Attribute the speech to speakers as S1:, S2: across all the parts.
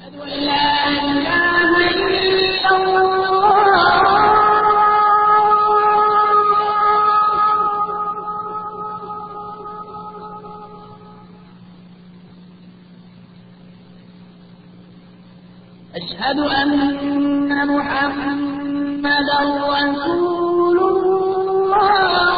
S1: أشهد أن محمدا رسول الله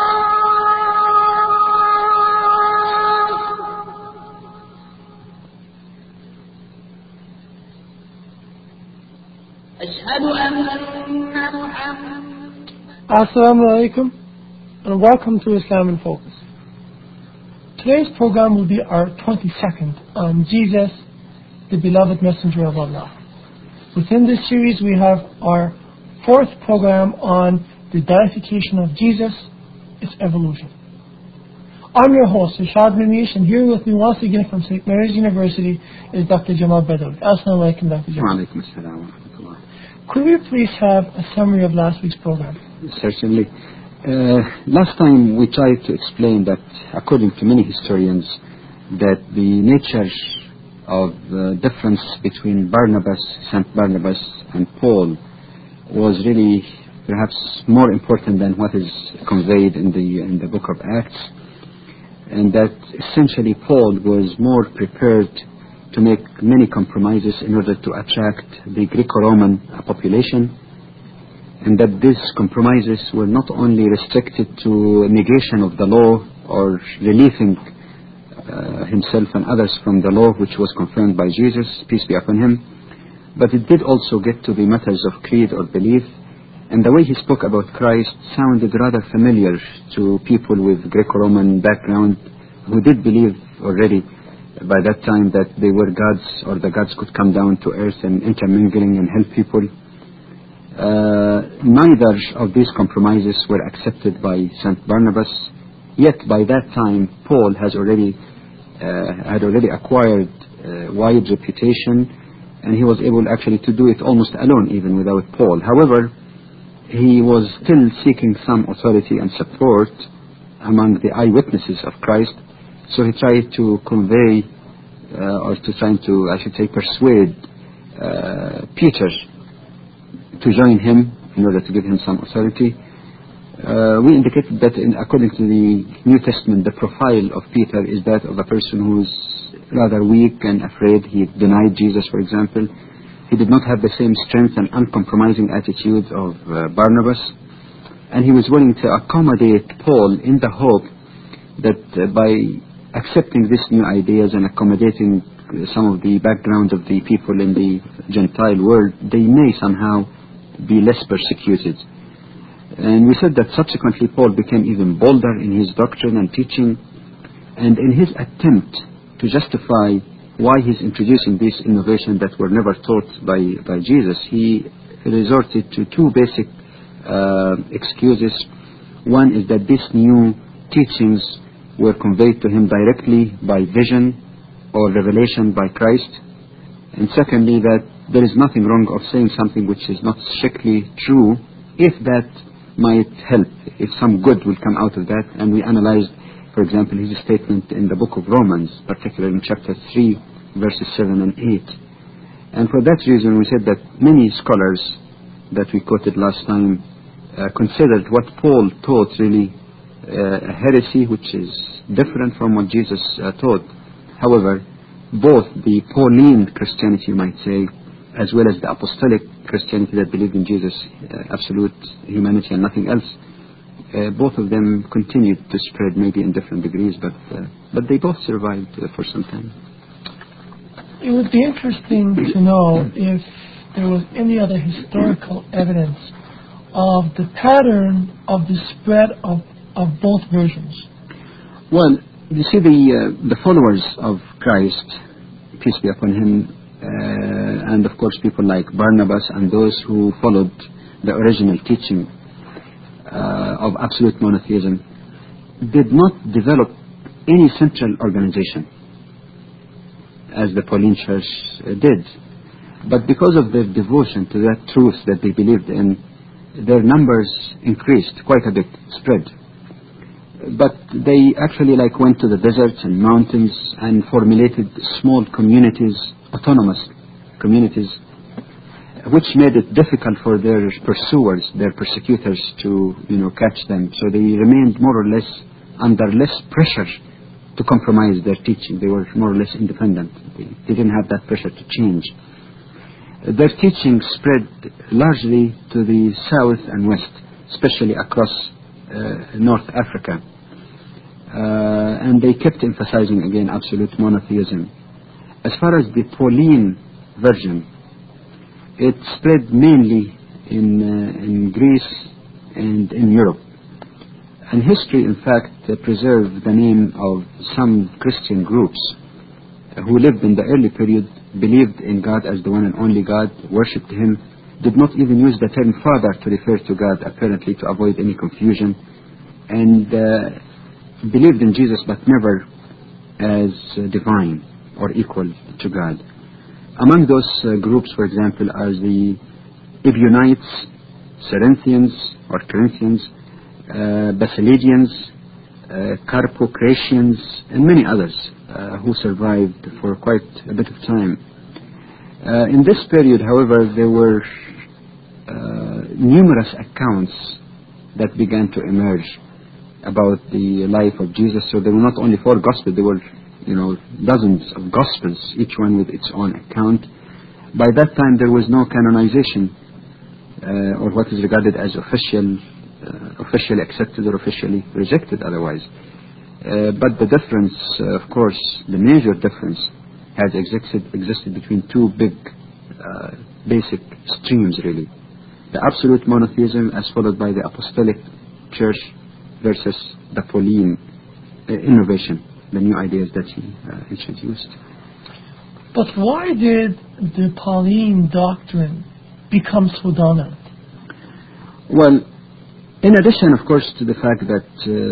S1: أشهد أن محمدا.
S2: Assalamu alaikum and welcome to Islam in Focus. Today's program will be our 22nd on Jesus, the beloved messenger of Allah. Within this series we have our fourth program on the deification of Jesus, its evolution. I'm your host, Rashad Ramesh, and here with me once again from St. Mary's University is Dr. Jamal Badawi. Assalamu alaikum, Dr. Jamal.
S3: Wa alaikum assalam wa rahmatullah.
S2: Could we please have a summary of last week's program?
S3: Certainly. Last time we tried to explain that according to many historians that the nature of the difference between St. Barnabas and Paul was really perhaps more important than what is conveyed in the book of Acts, and that essentially Paul was more prepared to make many compromises in order to attract the Greco-Roman population, and that these compromises were not only restricted to negation of the law or relieving himself and others from the law which was confirmed by Jesus, peace be upon him, but it did also get to the matters of creed or belief, and the way he spoke about Christ sounded rather familiar to people with Greco-Roman background who did believe already by that time that they were gods, or the gods could come down to earth and intermingling and help people. Neither of these compromises were accepted by St. Barnabas, yet by that time Paul had already acquired wide reputation, and he was able actually to do it almost alone, even without Paul. However, he was still seeking some authority and support among the eyewitnesses of Christ, so he tried to convey persuade Peter to join him in order to give him some authority. We indicated that according to the New Testament, the profile of Peter is that of a person who is rather weak and afraid. He denied Jesus, for example. He did not have the same strength and uncompromising attitude of Barnabas, and he was willing to accommodate Paul in the hope that by accepting these new ideas and accommodating some of the background of the people in the Gentile world, they may somehow be less persecuted. And we said that subsequently Paul became even bolder in his doctrine and teaching, and in his attempt to justify why he's introducing these innovations that were never taught by Jesus, he resorted to two basic excuses. One is that these new teachings were conveyed to him directly by vision or revelation by Christ, and secondly that there is nothing wrong of saying something which is not strictly true if that might help, if some good will come out of that. And we analyzed, for example, his statement in the book of Romans, particularly in chapter 3 verses 7 and 8. And for that reason we said that many scholars that we quoted last time considered what Paul taught really a heresy which is different from what Jesus taught. However, both the Pauline Christianity, you might say, as well as the apostolic Christianity that believed in Jesus' absolute humanity and nothing else, both of them continued to spread, maybe in different degrees, but they both survived for some time.
S2: It would be interesting to know if there was any other historical evidence of the pattern of the spread of both versions.
S3: Well, you see, the followers of Christ, peace be upon him, and of course people like Barnabas and those who followed the original teaching of absolute monotheism, did not develop any central organization as the Pauline Church did. But because of their devotion to that truth that they believed in, their numbers increased quite a bit, spread. But they actually went to the deserts and mountains and formulated small communities, autonomous, communities, which made it difficult for their pursuers, their persecutors, to catch them. So they remained more or less under less pressure to compromise their teaching. They were more or less independent. They didn't have that pressure to change. Their teaching spread largely to the south and west, especially across North Africa. And they kept emphasizing again absolute monotheism. As far as the Pauline version, it spread mainly in Greece and in Europe. And history, in fact, preserved the name of some Christian groups who lived in the early period, believed in God as the one and only God, worshipped Him, did not even use the term Father to refer to God, apparently to avoid any confusion, and believed in Jesus but never as divine or equal to God. Among those groups, for example, are the Ebionites, Cerinthians or Corinthians, Basilidians, Carpocratians, and many others who survived for quite a bit of time. In this period, however, there were numerous accounts that began to emerge about the life of Jesus. So there were not only 4 Gospels, there were dozens of Gospels, each one with its own account. By that time, there was no canonization or what is regarded as officially accepted or officially rejected otherwise. But the difference, of course, the major difference has existed between 2 big basic streams, really. The absolute monotheism as followed by the Apostolic Church versus the Pauline innovation, the new ideas that he introduced.
S2: But why did the Pauline doctrine become so dominant?
S3: Well, in addition, of course, to the fact that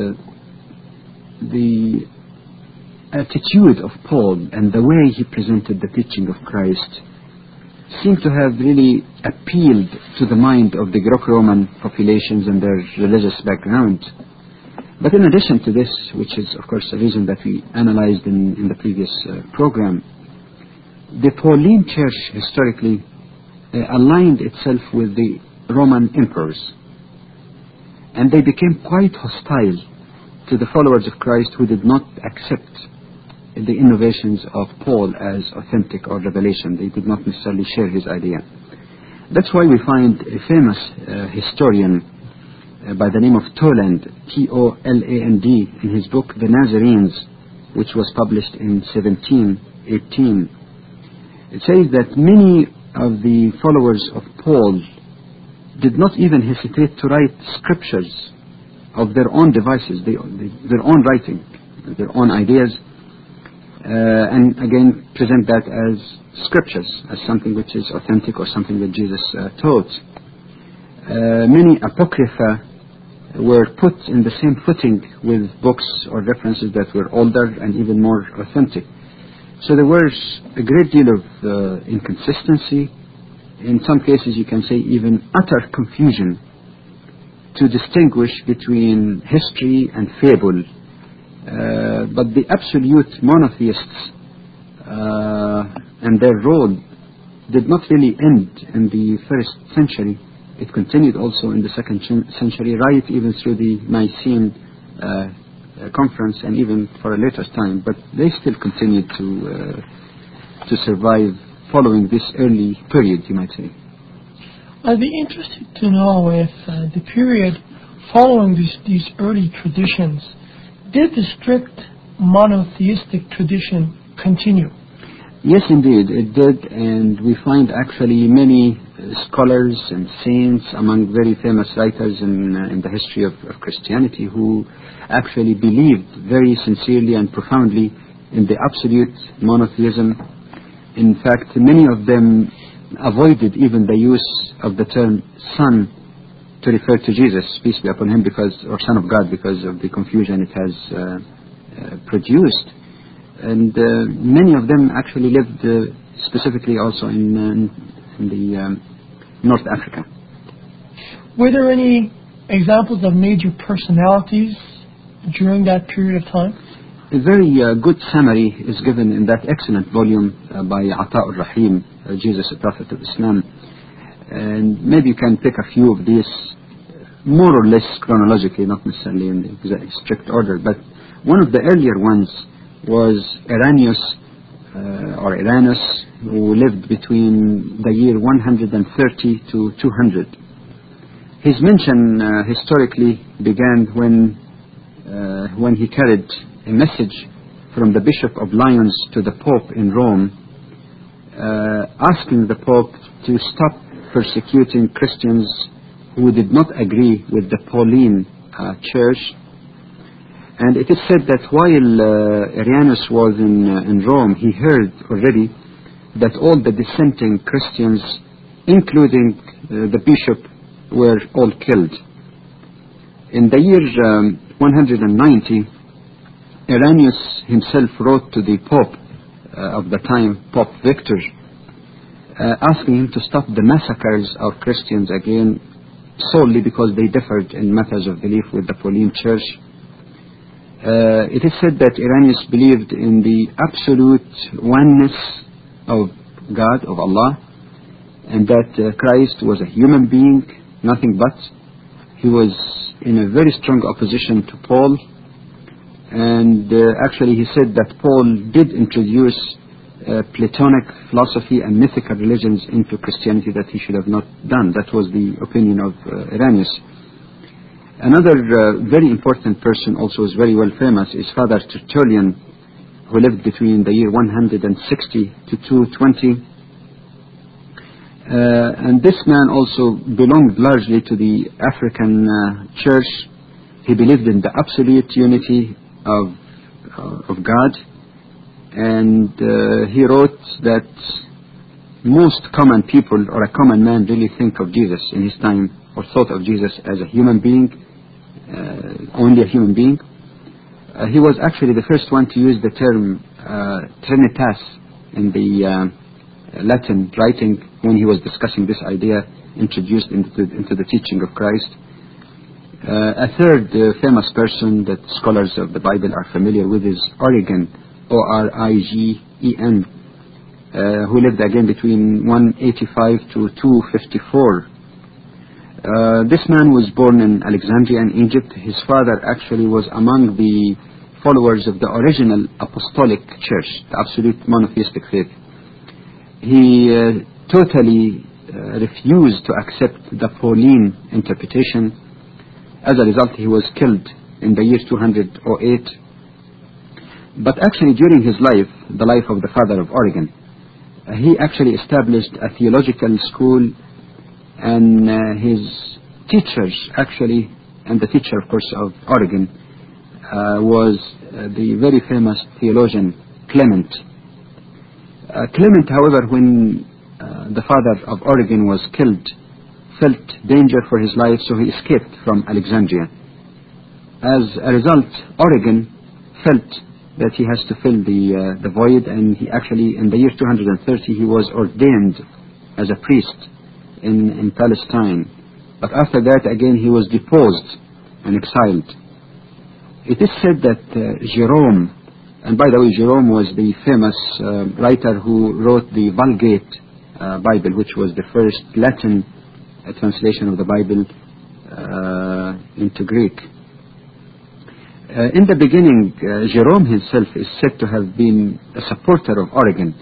S3: the attitude of Paul and the way he presented the teaching of Christ seemed to have really appealed to the mind of the Greco-Roman populations and their religious background. But in addition to this, which is, of course, a reason that we analyzed in the previous program, the Pauline Church historically aligned itself with the Roman emperors. And they became quite hostile to the followers of Christ who did not accept the innovations of Paul as authentic or revelation. They did not necessarily share his idea. That's why we find a famous historian by the name of Toland, T-O-L-A-N-D, in his book The Nazarenes, which was published in 1718. It says that many of the followers of Paul did not even hesitate to write scriptures of their own devices, their own writing, their own ideas, and again present that as scriptures, as something which is authentic or something that Jesus taught. Many apocrypha were put in the same footing with books or references that were older and even more authentic. So there was a great deal of inconsistency. In some cases, you can say even utter confusion to distinguish between history and fable. But the absolute monotheists and their role did not really end in the first century. It continued also in the second century, right even through the Nicene conference and even for a later time. But they still continued to survive following this early period, you might say.
S2: I'd be interested to know if the period following these early traditions, did the strict monotheistic tradition continue?
S3: Yes, indeed, it did, and we find actually many scholars and saints among very famous writers in the history of Christianity who actually believed very sincerely and profoundly in the absolute monotheism. In fact, many of them avoided even the use of the term Son to refer to Jesus, peace be upon him, or Son of God, because of the confusion it has produced. And many of them actually lived specifically also in the North Africa.
S2: Were there any examples of major personalities during that period of time?
S3: A very good summary is given in that excellent volume by Ata al-Rahim, Jesus, the Prophet of Islam. And maybe you can pick a few of these, more or less chronologically, not necessarily in the strict order. But one of the earlier ones was Irenaeus, who lived between the year 130 to 200. His mention historically began when he carried a message from the Bishop of Lyons to the Pope in Rome, asking the Pope to stop persecuting Christians who did not agree with the Pauline Church. And it is said that while Irenaeus was in Rome, he heard already that all the dissenting Christians, including the bishop, were all killed. In the year 190, Irenaeus himself wrote to the Pope of the time, Pope Victor, asking him to stop the massacres of Christians again, solely because they differed in matters of belief with the Pauline Church. It is said that Irenaeus believed in the absolute oneness of God, of Allah, and that Christ was a human being, nothing but. He was in a very strong opposition to Paul, and actually he said that Paul did introduce Platonic philosophy and mythical religions into Christianity that he should have not done. That was the opinion of Irenaeus. Another very important person, also is very well famous, is Father Tertullian, who lived between the year 160 to 220. And this man also belonged largely to the African church. He believed in the absolute unity of God, and he wrote that most common people or a common man really think of Jesus in his time, or thought of Jesus as a human being, only a human being. He was actually the first one to use the term Trinitas in the Latin writing when he was discussing this idea introduced into the teaching of Christ. A third famous person that scholars of the Bible are familiar with is Origen, O-R-I-G-E-N, who lived again between 185 to 254. This man was born in Alexandria in Egypt. His father actually was among the followers of the original apostolic church, the absolute monotheistic faith. He totally refused to accept the Pauline interpretation. As a result, he was killed in the year 208. But actually during his life, the life of the father of Origen, he actually established a theological school, and his teachers actually, and the teacher of course of Origen, was the very famous theologian Clement. Clement, however, when the father of Origen was killed, felt danger for his life, so he escaped from Alexandria. As a result, Origen felt that he has to fill the void, and he actually, in the year 230, he was ordained as a priest in Palestine. But after that, again, he was deposed and exiled. It is said that Jerome, and by the way, Jerome was the famous writer who wrote the Vulgate Bible, which was the first Latin translation of the Bible into Greek. In the beginning, Jerome himself is said to have been a supporter of Origen,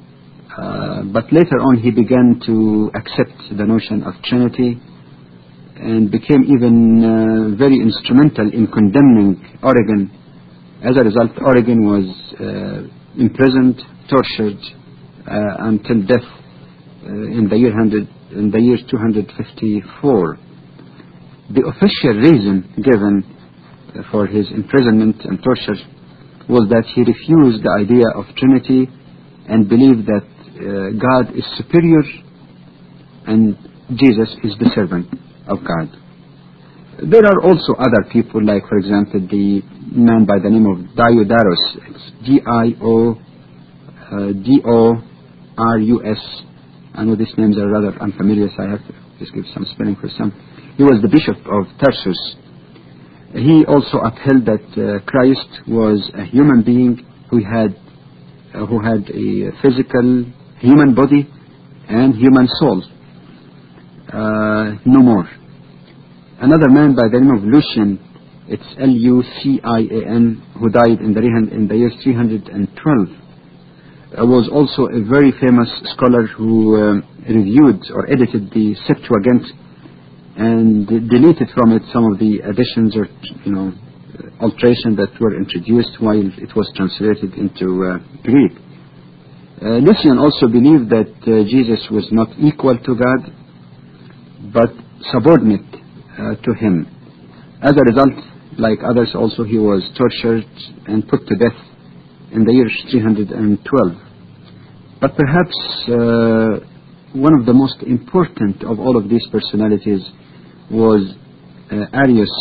S3: but later on he began to accept the notion of Trinity and became even very instrumental in condemning Origen. As a result, Origen was imprisoned, tortured until death in the year 254. The official reason given for his imprisonment and torture was that he refused the idea of Trinity and believed that God is superior and Jesus is the servant of God. There are also other people, like for example the man by the name of Diodorus. It's D-I-O-D-O-R-U-S. I know these names are rather unfamiliar, so I have to just give some spelling for some. He was the bishop of Tarsus. He also upheld that Christ was a human being who had a physical human body and human soul. No more. Another man by the name of Lucian, it's Lucian, who died in the year 312, was also a very famous scholar who reviewed or edited the Septuagint and deleted from it some of the additions or alterations that were introduced while it was translated into Greek. Lucian also believed that Jesus was not equal to God but subordinate to him. As a result, like others also, he was tortured and put to death in the year 312. But perhaps one of the most important of all of these personalities was Arius,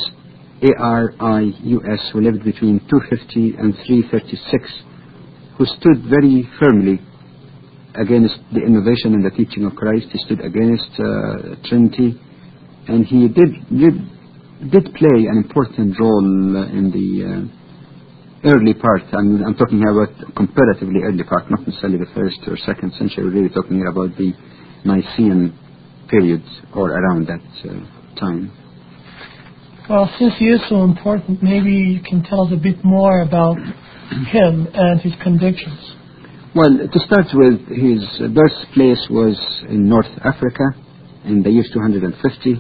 S3: A-R-I-U-S, who lived between 250 and 336, who stood very firmly against the innovation and the teaching of Christ. He stood against Trinity, and he did play an important role in the early part. I'm talking about comparatively early part, not necessarily the first or second century. We're really talking about the Nicene period or around that time.
S2: Well, since he is so important, maybe you can tell us a bit more about him and his convictions.
S3: Well, to start with, his birthplace was in North Africa in the year 250.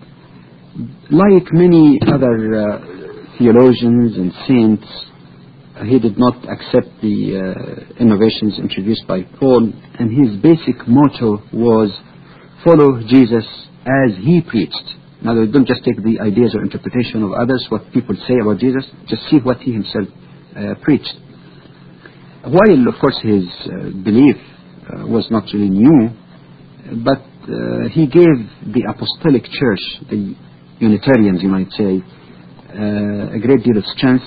S3: Like many other theologians and saints, he did not accept the innovations introduced by Paul, and his basic motto was follow Jesus as he preached. Now, don't just take the ideas or interpretation of others, what people say about Jesus, just see what he himself preached. While, of course, his belief was not really new, but he gave the Apostolic Church, the Unitarians, you might say, a great deal of strength.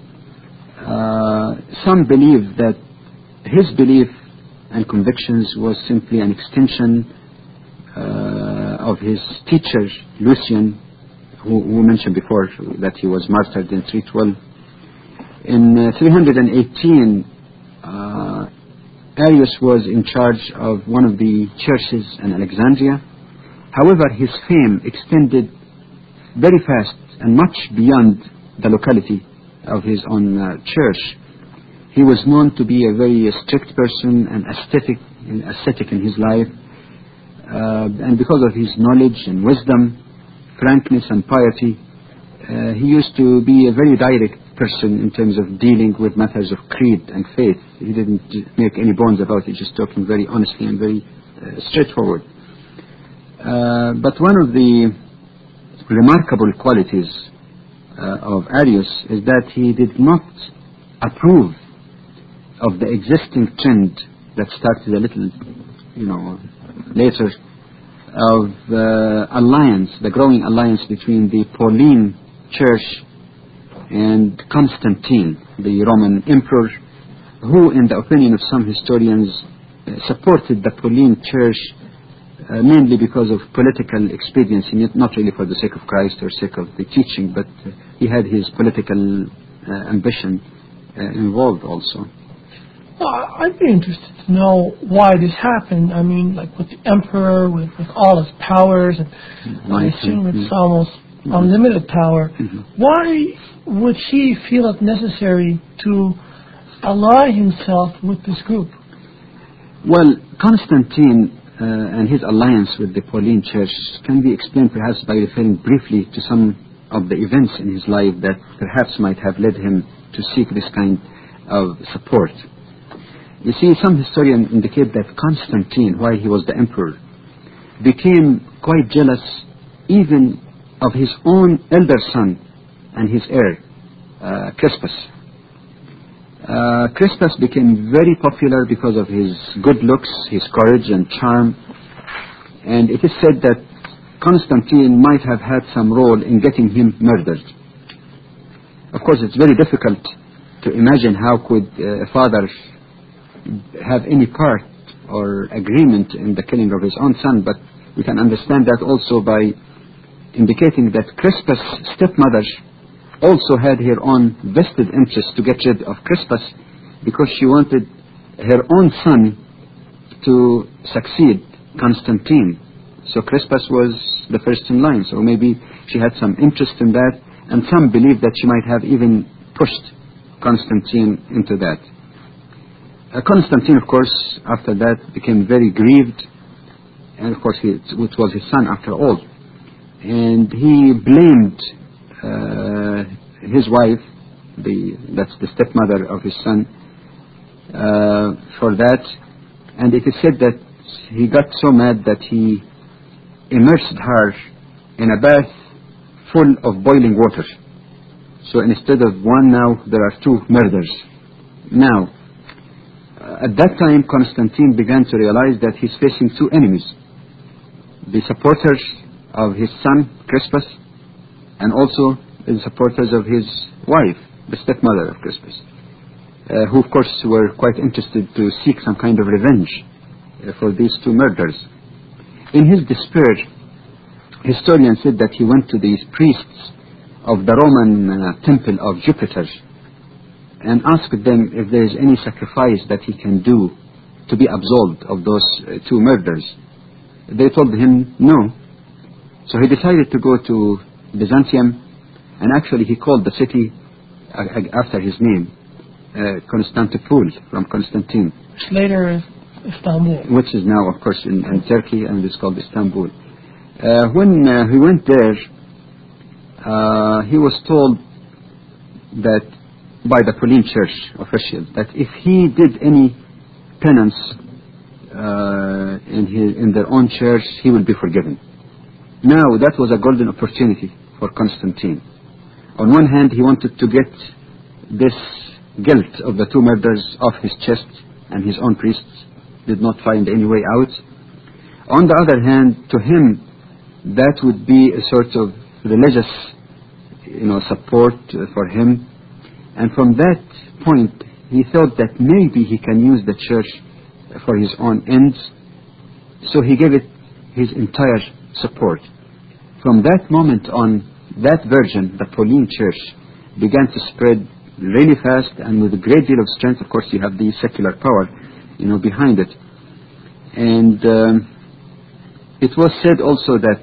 S3: Some believe that his belief and convictions was simply an extension of his teacher, Lucian, who mentioned before that he was martyred in 312. In 318, Arius was in charge of one of the churches in Alexandria. However, his fame extended very fast and much beyond the locality of his own church. He was known to be a very strict person and ascetic in his life. And because of his knowledge and wisdom, frankness and piety, he used to be a very direct person in terms of dealing with matters of creed and faith. He didn't make any bones about it, just talking very honestly and very straightforward. But one of the remarkable qualities of Arius is that he did not approve of the existing trend that started a little, later, of the growing alliance between the Pauline Church and Constantine, the Roman emperor, who, in the opinion of some historians, supported the Pauline Church mainly because of political expediency, not really for the sake of Christ or sake of the teaching, but he had his political ambition involved also.
S2: Well, I'd be interested to know why this happened. I mean, like with the emperor, with all his powers, and I assume it's almost unlimited power.
S3: Mm-hmm.
S2: Why would he feel it necessary to ally himself with this group?
S3: Well, Constantine and his alliance with the Pauline Church can be explained perhaps by referring briefly to some of the events in his life that perhaps might have led him to seek this kind of support. You see, some historians indicate that Constantine, while he was the emperor, became quite jealous even of his own elder son and his heir, Crispus. Crispus became very popular because of his good looks, his courage and charm, and it is said that Constantine might have had some role in getting him murdered. Of course, it's very difficult to imagine how could a father have any part or agreement in the killing of his own son, but we can understand that also by indicating that Crispus' stepmother also had her own vested interest to get rid of Crispus, because she wanted her own son to succeed Constantine. So Crispus was the first in line, so maybe she had some interest in that, and some believe that she might have even pushed Constantine into that. Constantine, of course, after that became very grieved, and of course it was his son after all, and he blamed his wife, that's the stepmother of his son, for that. And it is said that he got so mad that he immersed her in a bath full of boiling water. So instead of one, now there are two murders. Now, at that time, Constantine began to realize that he's facing two enemies: the supporters of his son Crispus, and also the supporters of his wife, the stepmother of Crispus, who of course were quite interested to seek some kind of revenge for these two murders. In his despair, historians said that he went to these priests of the Roman temple of Jupiter and asked them if there is any sacrifice that he can do to be absolved of those two murders. They told him no. So he decided to go to Byzantium, and actually he called the city after his name, Constantinople, from Constantine.
S2: Which later is Istanbul.
S3: Which is now, of course, in Turkey, and it's called Istanbul. When he went there, he was told that by the Pauline Church officials that if he did any penance in their own church, he will be forgiven. Now, that was a golden opportunity for Constantine. On one hand, he wanted to get this guilt of the two murders off his chest, and his own priests did not find any way out. On the other hand, to him, that would be a sort of religious, support for him. And from that point, he thought that maybe he can use the church for his own ends. So he gave it his entire support. From that moment on, that version, the Pauline Church, began to spread really fast and with a great deal of strength. Of course, you have the secular power, behind it. And it was said also that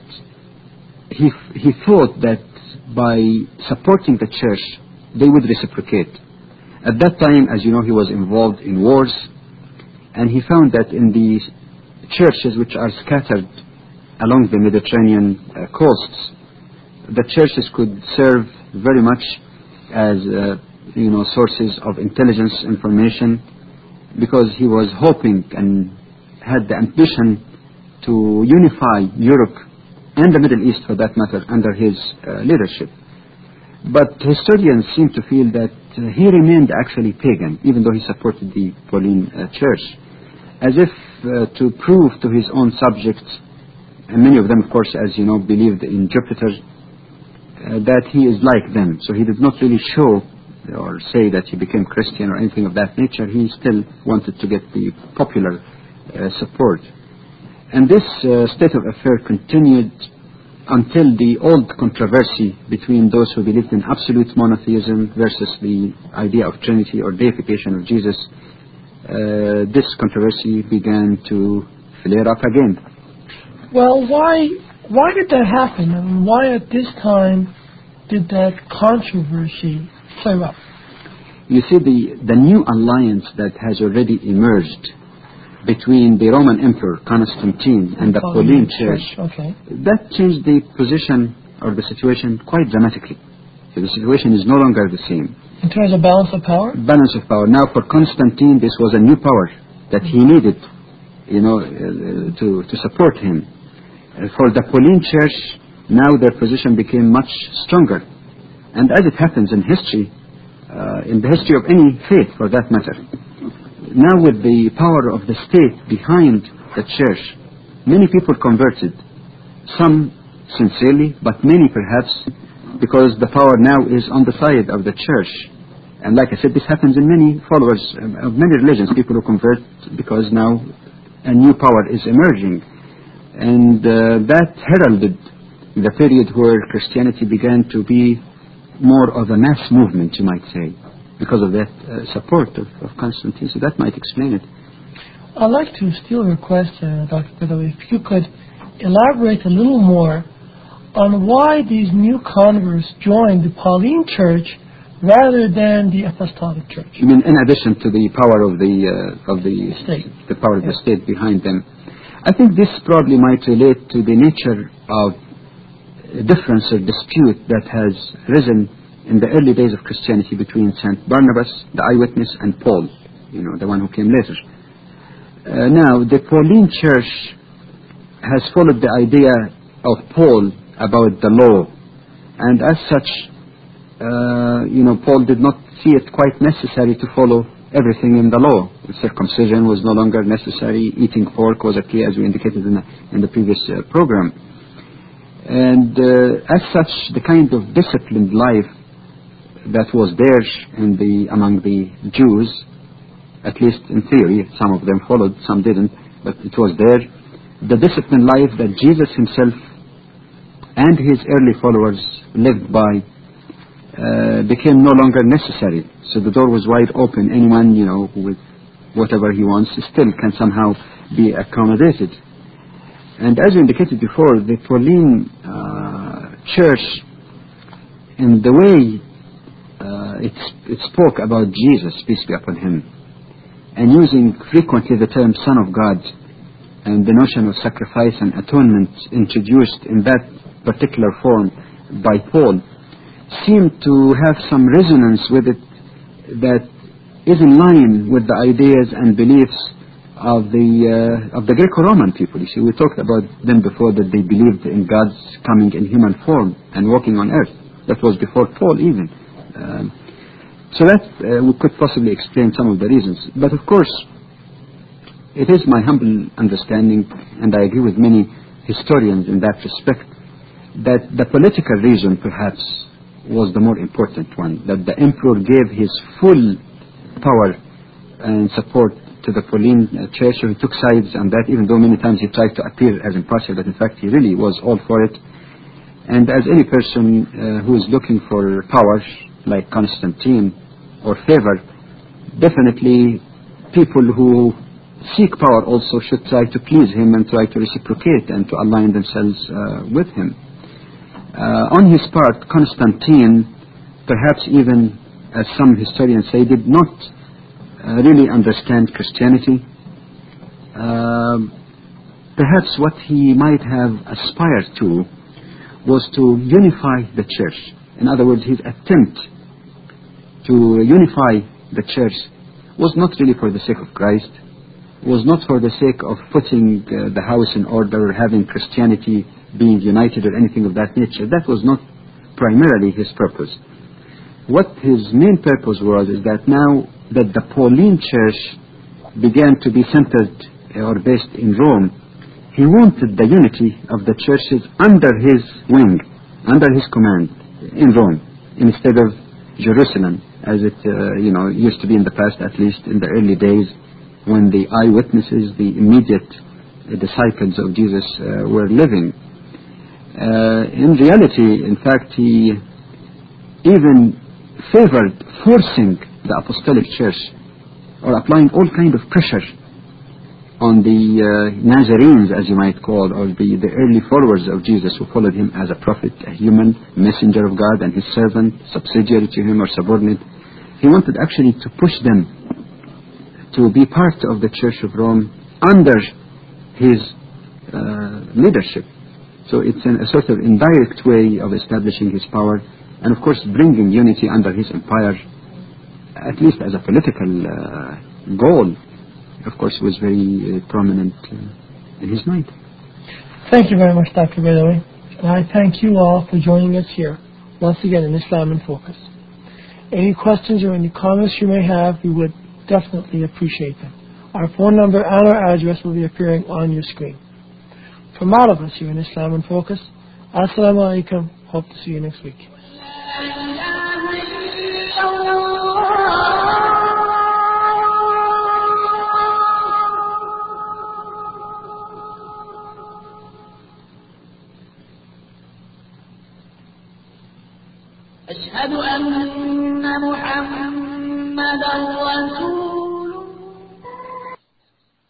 S3: he thought that by supporting the church, they would reciprocate. At that time, as you know, he was involved in wars, and he found that in the churches which are scattered along the Mediterranean coasts, the churches could serve very much as sources of intelligence information, because he was hoping and had the ambition to unify Europe and the Middle East, for that matter, under his leadership. But historians seem to feel that he remained actually pagan, even though he supported the Pauline Church, as if to prove to his own subjects, and many of them, of course, as you know, believed in Jupiter, that he is like them. So he did not really show or say that he became Christian or anything of that nature. He still wanted to get the popular support. And this state of affair continued until the old controversy between those who believed in absolute monotheism versus the idea of Trinity or deification of Jesus. This controversy began to flare up again.
S2: Well, why did that happen? I mean, why at this time did that controversy flare up?
S3: You see, the new alliance that has already emerged between the Roman Emperor Constantine and the Pauline Church, that changed the position or the situation quite dramatically. So the situation is no longer the same.
S2: In terms of balance of power? Balance
S3: of power. Now for Constantine, this was a new power that he needed, to support him. For the Pauline Church, now their position became much stronger. And as it happens in history, in the history of any faith for that matter, now with the power of the state behind the church, many people converted. Some sincerely, but many perhaps because the power now is on the side of the church. And like I said, this happens in many followers of many religions, people who convert because now a new power is emerging. And that heralded the period where Christianity began to be more of a mass movement, you might say, because of that support of Constantine. So that might explain it.
S2: I'd like to still request, Dr. Badawi, if you could elaborate a little more on why these new converts joined the Pauline Church rather than the Apostolic Church.
S3: You mean in addition to the power of the
S2: State.
S3: the power of the state behind them? I think this probably might relate to the nature of difference or dispute that has risen in the early days of Christianity between Saint Barnabas, the eyewitness, and Paul, the one who came later. Now, the Pauline Church has followed the idea of Paul about the law, and as such, Paul did not see it quite necessary to follow everything in the law. Circumcision was no longer necessary. Eating pork was okay, as we indicated in the previous program. And as such, the kind of disciplined life that was there among the Jews, at least in theory, some of them followed, some didn't, but it was there. The disciplined life that Jesus himself and his early followers lived by became no longer necessary. So the door was wide open. Anyone, with whatever he wants, still can somehow be accommodated. And as you indicated before, the Pauline Church, in the way it spoke about Jesus, peace be upon him, and using frequently the term Son of God, and the notion of sacrifice and atonement introduced in that particular form by Paul, seemed to have some resonance with it that is in line with the ideas and beliefs of the Greco-Roman people. You see, we talked about them before, that they believed in God's coming in human form and walking on earth. That was before Paul even. So that we could possibly explain some of the reasons. But of course, it is my humble understanding, and I agree with many historians in that respect, that the political reason perhaps was the more important one, that the emperor gave his full power and support to the Pauline Church. He took sides on that, even though many times he tried to appear as impartial, but in fact he really was all for it. And as any person who is looking for power, like Constantine, or favor, definitely people who seek power also should try to please him and try to reciprocate and to align themselves with him. On his part, Constantine, perhaps even, as some historians say, did not really understand Christianity. Perhaps what he might have aspired to was to unify the church. In other words, his attempt to unify the church was not really for the sake of Christ, was not for the sake of putting the house in order, having Christianity being united or anything of that nature. That was not primarily his purpose. What his main purpose was is that now that the Pauline Church began to be centered or based in Rome, he wanted the unity of the churches under his wing, under his command in Rome, instead of Jerusalem, as it used to be in the past, at least in the early days, when the eyewitnesses, the immediate disciples of Jesus were living. In reality, in fact, he even favored forcing the Apostolic Church, or applying all kind of pressure on the Nazarenes, as you might call, or the early followers of Jesus, who followed him as a prophet, a human messenger of God, and his servant, subsidiary to him or subordinate. He wanted actually to push them to be part of the Church of Rome under his leadership. So it's a sort of indirect way of establishing his power, and of course bringing unity under his empire, at least as a political goal, of course, was very prominent in his mind.
S2: Thank you very much, Dr. Badawi. And I thank you all for joining us here, once again, in Islam in Focus. Any questions or any comments you may have, we would definitely appreciate them. Our phone number and our address will be appearing on your screen. From all of us here in Islam in Focus, Assalamu alaikum. Hope to see you next week.
S1: أشهد محمدا رسول